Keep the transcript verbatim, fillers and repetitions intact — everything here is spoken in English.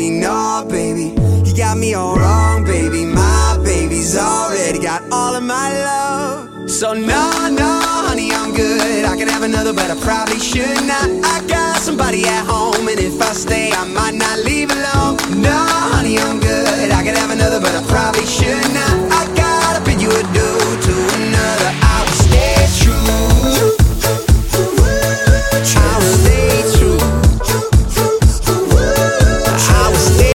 baby, no, baby. You got me all wrong, baby. My baby's already got all of my love. So no, no, honey, I'm good. I could have another, but I probably should not. I got somebody at home, and if I stay, I might not leave alone.